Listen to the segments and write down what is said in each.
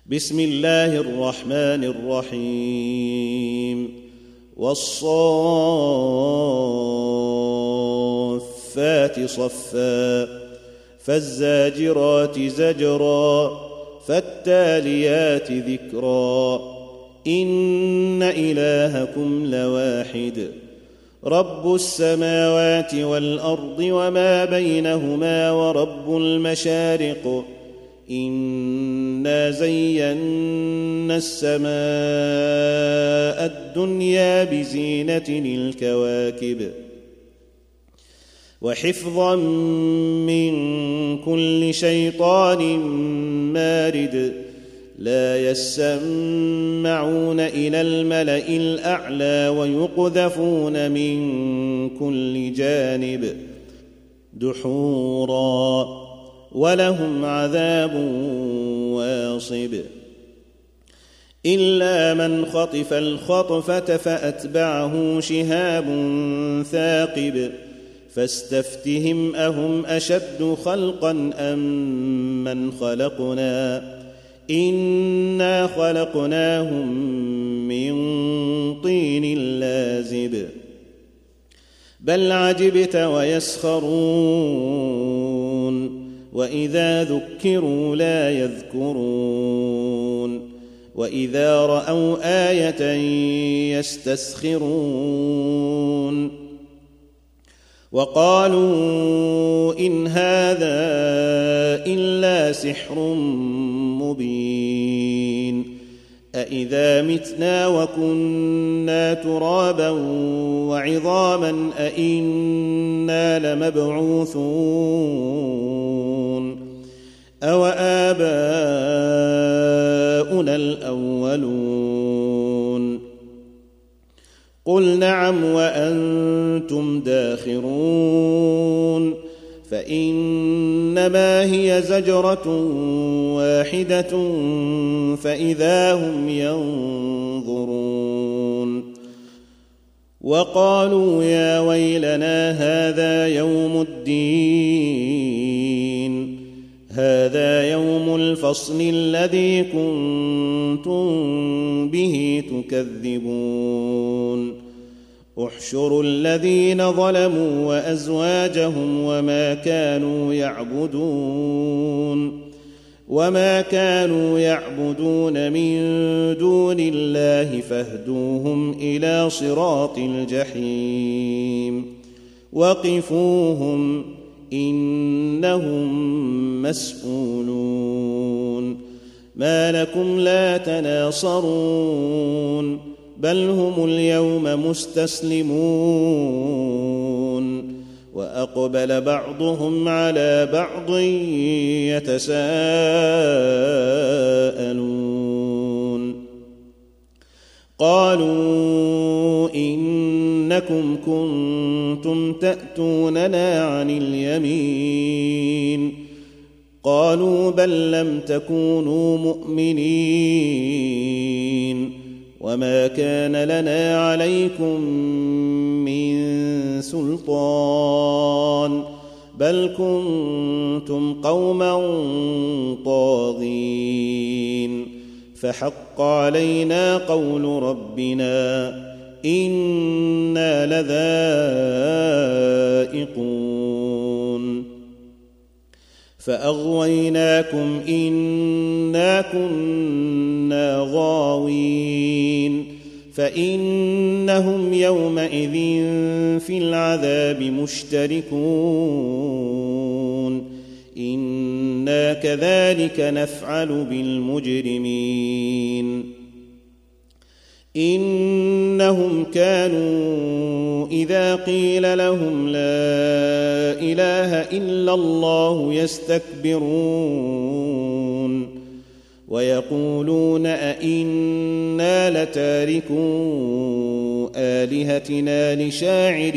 بسم الله الرحمن الرحيم والصافات صفا فالزاجرات زجرا فالتاليات ذكرا إن إلهكم لواحد رب السماوات والأرض وما بينهما ورب المشارق إنا زينا السماء الدنيا بزينة الكواكب وحفظا من كل شيطان مارد لا يسمعون إلى الملأ الأعلى ويقذفون من كل جانب دحورا ولهم عذاب واصب إلا من خطف الخطفة فأتبعه شهاب ثاقب فاستفتهم أهم أشد خلقا أم من خلقنا إنا خلقناهم من طين لازب بل عجبت ويسخرون وإذا ذكروا لا يذكرون وإذا رأوا آية يستسخرون وقالوا إن هذا إلا سحر مبين أإذا متنا وكنا ترابا وعظاما أإنا لمبعوثون أوآباؤنا الأولون قل نعم وأنتم داخرون فإنما هي زجرة واحدة فإذا هم ينظرون وقالوا يا ويلنا هذا يوم الدين هذا يوم الفصل الذي كنتم به تكذبون احشروا الذين ظلموا وأزواجهم وما كانوا يعبدون من دون الله فاهدوهم إلى صراط الجحيم وقفوهم إنهم مسؤولون ما لكم لا تناصرون بل هم اليوم مستسلمون وأقبل بعضهم على بعض يتساءلون قالوا إنكم كنتم تأتوننا عن اليمين قالوا بل لم تكونوا مؤمنين وما كان لنا عليكم من سلطان بل كنتم قوما طاغين فحق علينا قول ربنا إنا لذائقون فأغويناكم إنا كنا غاوين فإنهم يومئذ في العذاب مشتركون إنا كذلك نفعل بالمجرمين إنهم كانوا إذا قيل لهم لا إله إلا الله يستكبرون ويقولون أئنا لتاركو آلهتنا لشاعر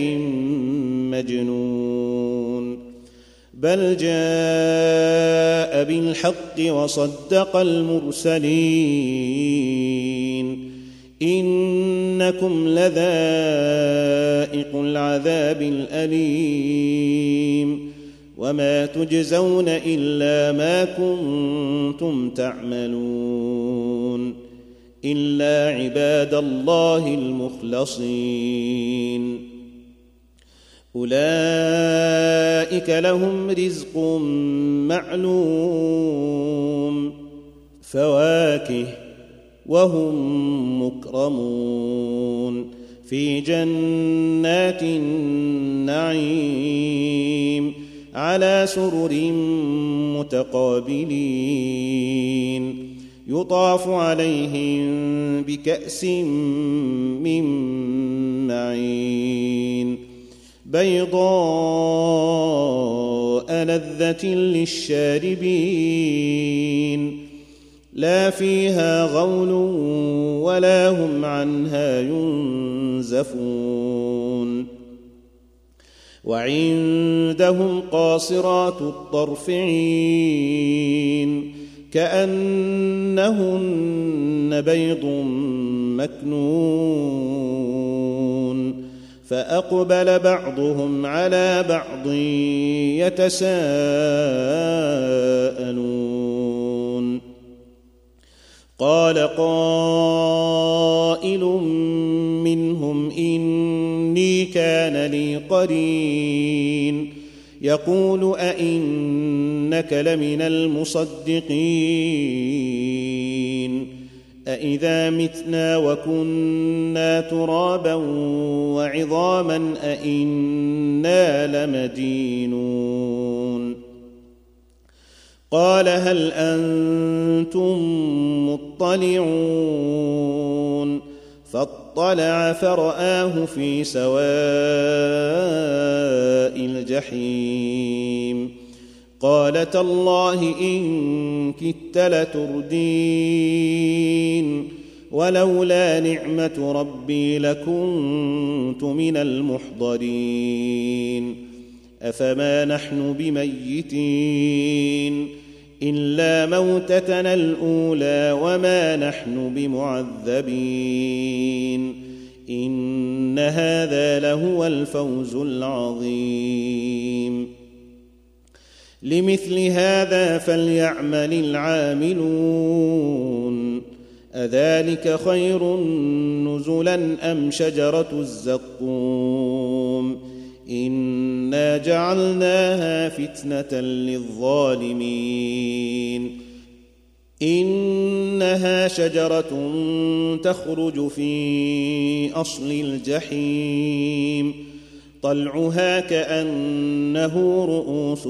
مجنون بل جاء بالحق وصدق المرسلين إنكم لذائق العذاب الأليم وما تجزون إلا ما كنتم تعملون إلا عباد الله المخلصين أولئك لهم رزق معلوم فواكه وهم مكرمون في جنات النعيم على سرر متقابلين يطاف عليهم بكأس من معين بيضاء لذة للشاربين لا فيها غول ولا هم عنها ينزفون وعندهم قاصرات الطرف عين كأنهن بيض مكنون فأقبل بعضهم على بعض يتساءلون قال قائل منهم إني كان لي قرين يقول أئنك لمن المصدقين أئذا متنا وكنا ترابا وعظاما أئنا لمدينون قال هل أنتم مطلعون فاطلع فرآه في سواء الجحيم قال تالله إن كدت لتردين ولولا نعمة ربي لكنت من المحضرين أفما نحن بميتين إلا موتتنا الأولى وما نحن بمعذبين إن هذا لهو الفوز العظيم لمثل هذا فليعمل العاملون أذلك خير نزلا أم شجرة الزقوم إنا جعلناها فتنة للظالمين إنها شجرة تخرج في أصل الجحيم طلعها كأنه رؤوس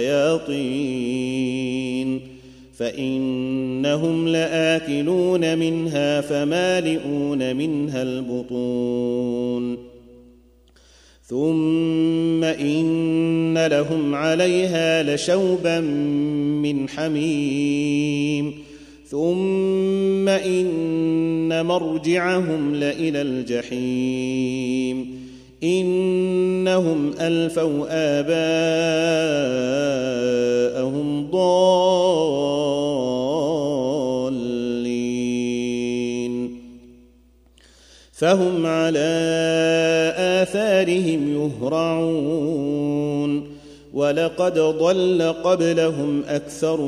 الشياطين فإنهم لآكلون منها فمالئون منها البطون ثم إن لهم عليها لشوبا من حميم ثم إن مرجعهم لإلى الجحيم إنهم ألفوا آباءهم ضالين فهم على آثارهم يهرعون ولقد ضل قبلهم أكثر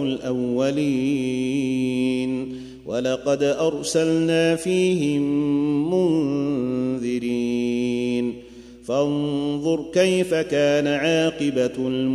الأولين ولقد أرسلنا فيهم منذرين فانظر كيف كان عاقبة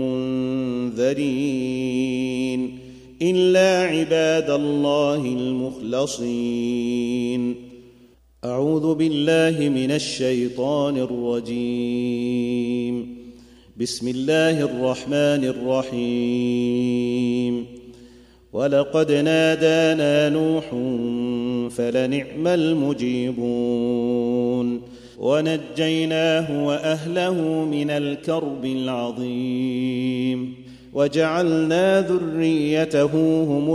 المنذرين إلا عباد الله المخلصين أعوذ بالله من الشيطان الرجيم بسم الله الرحمن الرحيم ولقد نادانا نوح فلنعم المجيبون ونجيناه وأهله من الكرب العظيم وجعلنا ذريته هم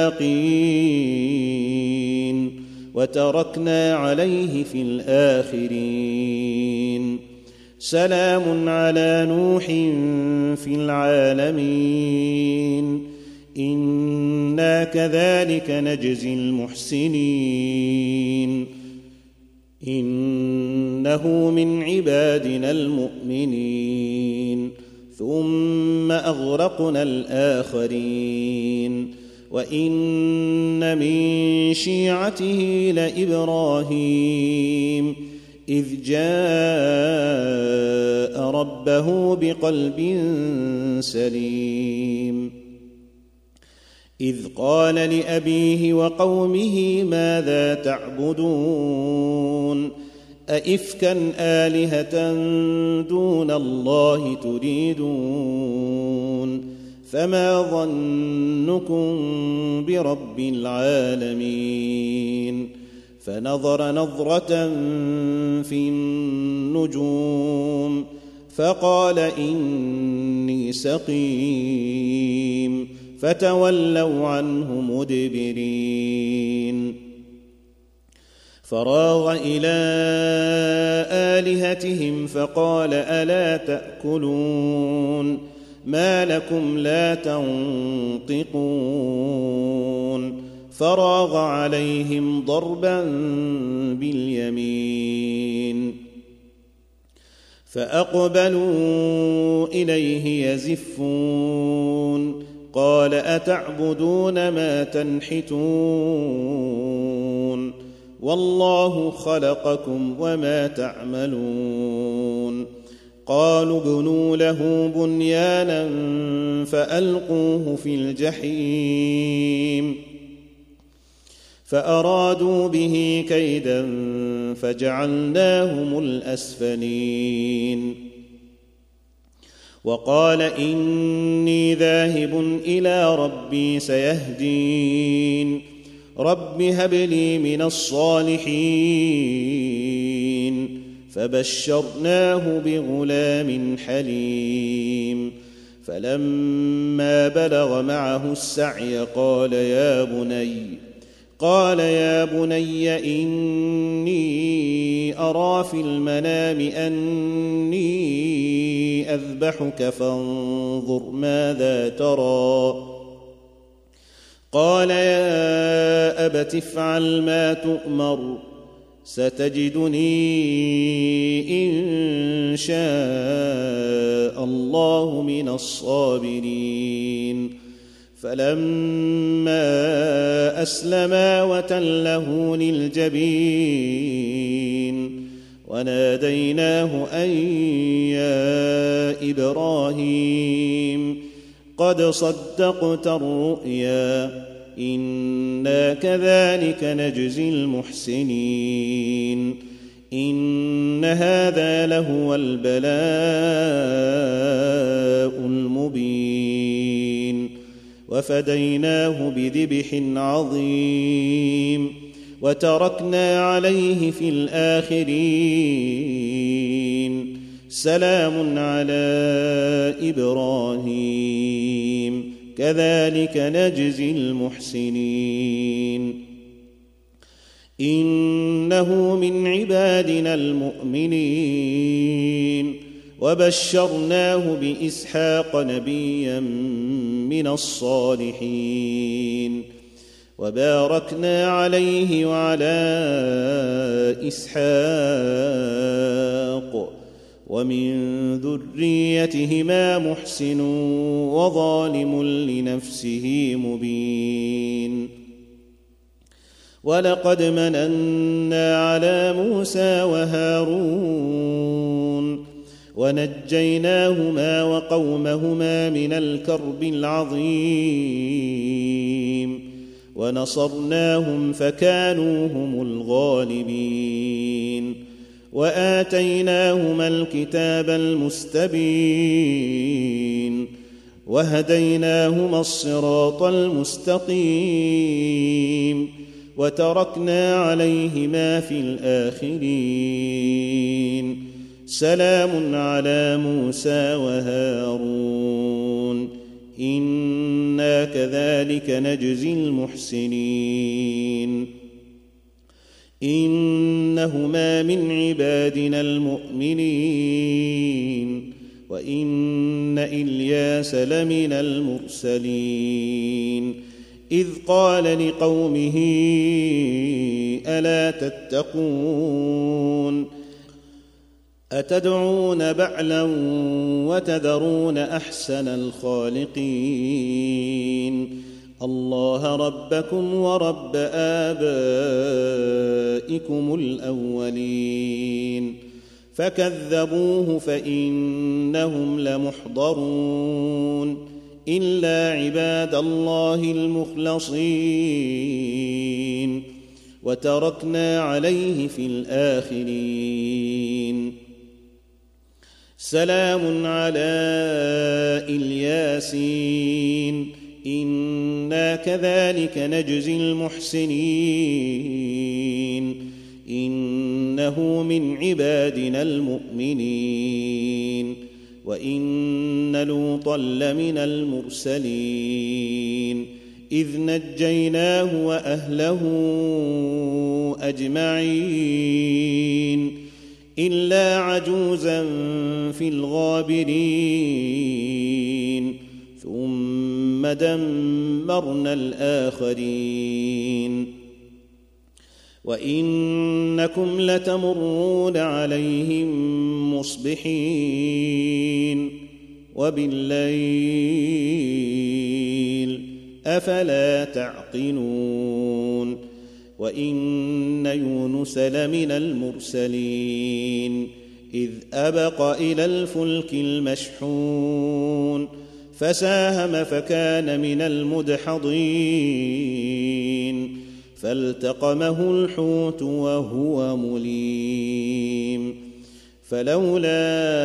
الباقين وتركنا عليه في الآخرين سلام على نوح في العالمين إنا كذلك نجزي المحسنين إنه من عبادنا المؤمنين ثم أغرقنا الآخرين وإن من شيعته لإبراهيم إذ جاء ربه بقلب سليم إذ قال لأبيه وقومه ماذا تعبدون أئفكا آلهة دون الله تريدون فما ظنكم برب العالمين فنظر نظرة في النجوم فقال إني سقيم فتولوا عنه مدبرين فراغ إلى آلهتهم فقال ألا تأكلون ما لكم لا تنطقون فراغ عليهم ضربا باليمين فأقبلوا إليه يزفون قال أتعبدون ما تنحتون والله خلقكم وما تعملون قالوا ابنوا له بنيانا فألقوه في الجحيم فأرادوا به كيدا فجعلناهم الأسفلين وقال إني ذاهب إلى ربي سيهدين رب هب لي من الصالحين فبشرناه بغلام حليم فلما بلغ معه السعي قال يا بني إني أرى في المنام أني أذبحك فانظر ماذا ترى قال يا أبت افعل ما تؤمر ستجدني إن شاء الله من الصابرين فلما أسلما وتله للجبين وناديناه أن يا إبراهيم قد صدقت الرؤيا إنا كذلك نجزي المحسنين إن هذا لهو البلاء المبين وفديناه بذبح عظيم وتركنا عليه في الآخرين سلام على إبراهيم كذلك نجزي المحسنين إنه من عبادنا المؤمنين وبشرناه بإسحاق نبيا من الصالحين وباركنا عليه وعلى إسحاق ومن ذريتهما محسن وظالم لنفسه مبين ولقد مننا على موسى وهارون ونجيناهما وقومهما من الكرب العظيم ونصرناهم فكانوا هم الغالبين وآتيناهما الكتاب المستبين وهديناهما الصراط المستقيم وتركنا عليهما في الآخرين سلام على موسى وهارون إنا كذلك نجزي المحسنين إنهما من عبادنا المؤمنين وإن إلياس لمن المرسلين إذ قال لقومه ألا تتقون أتدعون بعلا وتذرون أحسن الخالقين الله ربكم ورب آبائكم الأولين فكذبوه فإنهم لمحضرون إلا عباد الله المخلصين وتركنا عليه في الآخرين سلام على الياسين إنا كذلك نجزي المحسنين إنه من عبادنا المؤمنين وإن لوطا لمن المرسلين إذ نجيناه وأهله أجمعين إلا عجوزا في الغابرين ثم دمرنا الآخرين وإنكم لتمرون عليهم مصبحين وبالليل أفلا تعقلون وإن يونس لمن المرسلين إذ أبق إلى الفلك المشحون فساهم فكان من المدحضين فالتقمه الحوت وهو مليم فلولا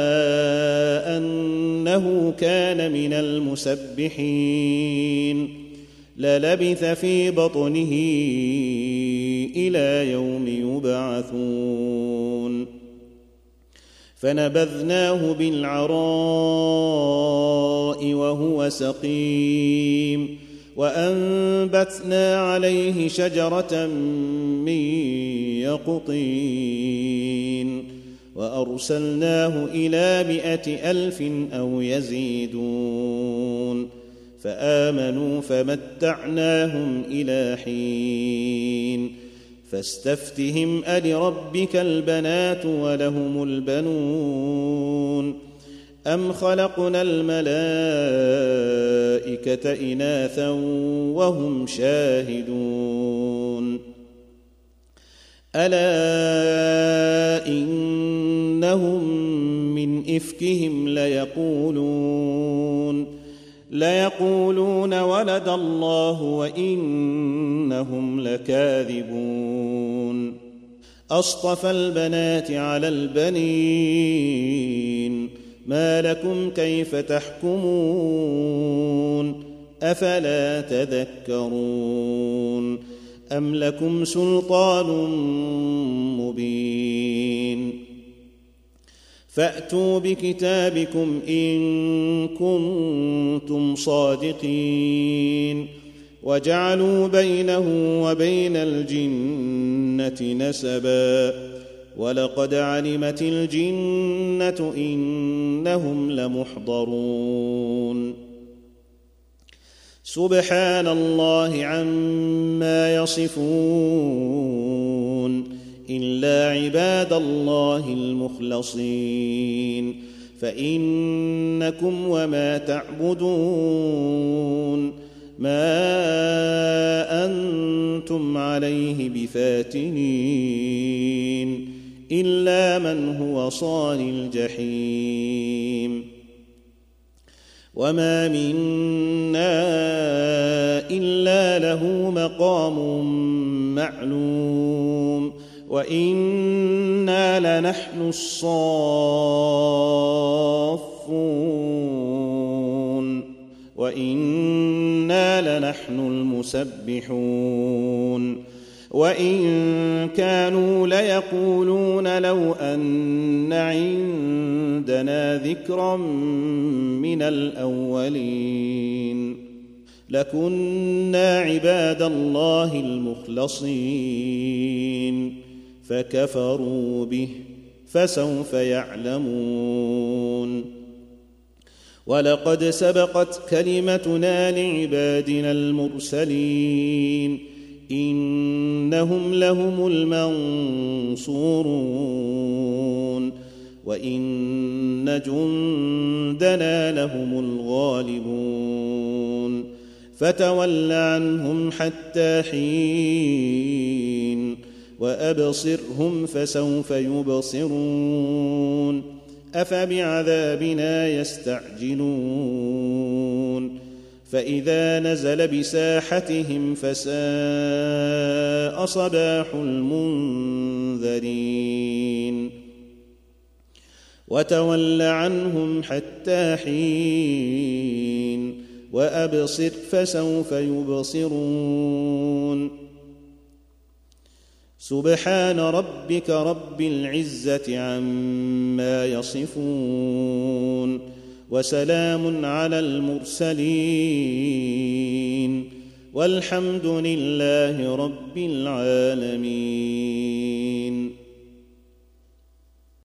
أنه كان من المسبحين للبث في بطنه إلى يوم يبعثون فنبذناه بالعراء وهو سقيم وأنبتنا عليه شجرة من يقطين وأرسلناه إلى 100,000 أو يزيدون فآمنوا فمتعناهم إلى حين فاستفتهم ألربك البنات ولهم البنون أم خلقنا الملائكة إناثا وهم شاهدون ألا إنهم من إفكهم ليقولون ولد الله وإنهم لكاذبون أصطفى البنات على البنين ما لكم كيف تحكمون أفلا تذكرون أم لكم سلطان مبين فأتوا بكتابكم إن كنتم صادقين وجعلوا بينه وبين الجنة نسبا ولقد علمت الجنة إنهم لمحضرون سبحان الله عما يصفون إلا عباد الله المخلصين فإنكم وما تعبدون ما أنتم عليه بفاتنين إلا من هو صال الجحيم وما منا إلا له مقام معلوم وإنا لنحن الصافون وإنا لنحن المسبحون وإن كانوا ليقولون لو أن عندنا ذكرا من الأولين لكنا عباد الله المخلصين فكفروا به فسوف يعلمون ولقد سبقت كلمتنا لعبادنا المرسلين إنهم لهم المنصورون وإن جندنا لهم الغالبون فتول عنهم حتى حين وأبصرهم فسوف يبصرون أفبعذابنا يستعجلون فإذا نزل بساحتهم فساء صباح المنذرين وتول عنهم حتى حين وأبصر فسوف يبصرون سبحان ربك رب العزة عما يصفون وسلام على المرسلين والحمد لله رب العالمين.